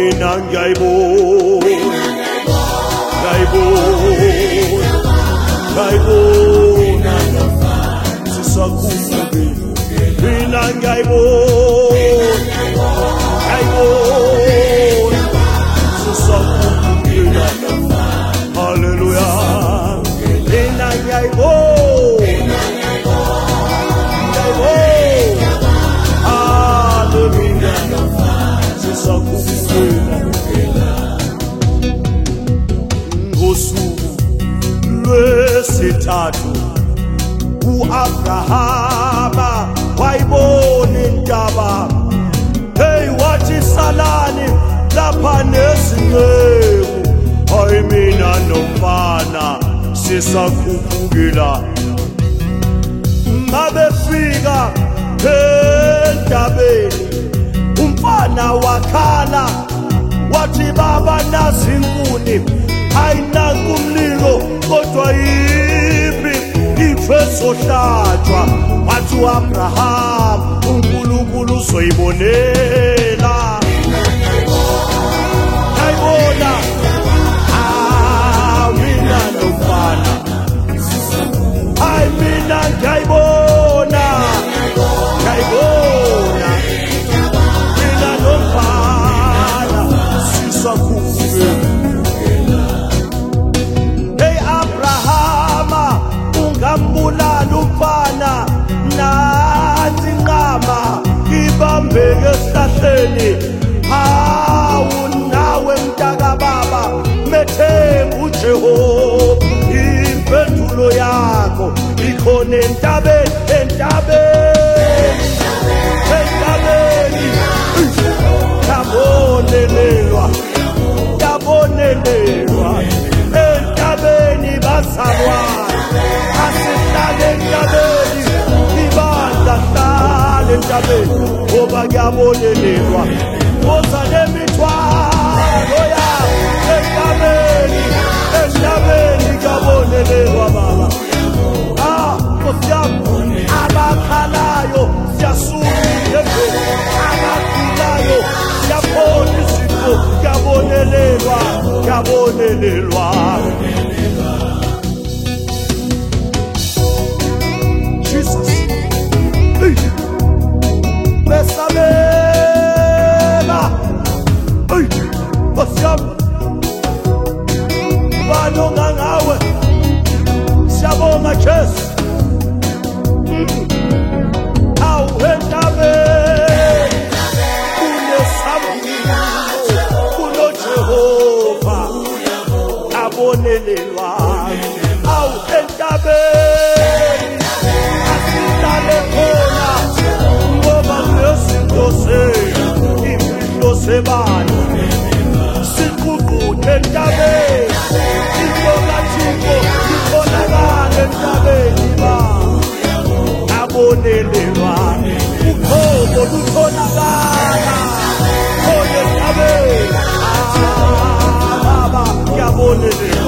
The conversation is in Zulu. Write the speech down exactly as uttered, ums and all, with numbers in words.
mina ngiyayibona ngiyayibona ngiyayibona sisakhuleke mina ngiyayibona ngiyayibona sisakhuleke haleluya mina ngiyayibona ngiyayibona haleluya sisakhuleke ngosuku lwesithathu u-Abrahama wayibona intaba hey wathi salani lapha nezinceku hayi mina nomfana sisakhuphukela mabefika entabeni umfana wakhala wathi baba nazinkuni ayinakumlilo kodwa yiphi ife sohlatshwa wathi uAbraham uNkulunkulu uzoyibonela ayibona ah mina nomfana ay mina ngiyayibona ngiyayibona mina nomfana sisakhuleke ngambulala umfana nathi inqama ibambeke esihlahleni hawu nawe mntaka baba methemba uJehova impendulo yakho ikhona entabeni entabeni entabeni yabonelelwa yabonelelwa entabeni bazalwa asihlale entabeni ibandla hlale entabeni ngoba kuyabonelelwa woza nemithwalo yakho entabeni entabeni kuyabonelelwa baba ah Nkosi yami abakhalayo siyasuka endlini abagulayo siyabona izinto kuyabonelelwa kuyabonelelwa besabela hey basiyam balonga ngawe siyabonga Jesu awu endabe kunesabulo kuno Jehova abonelelwa awu endabe asilale khona sebani siququthe entabeni inyoka thixo ikhonakala entabeni ba abonelelwa ukhobo lukhonakala khona entabeni baba kuyabonelelwa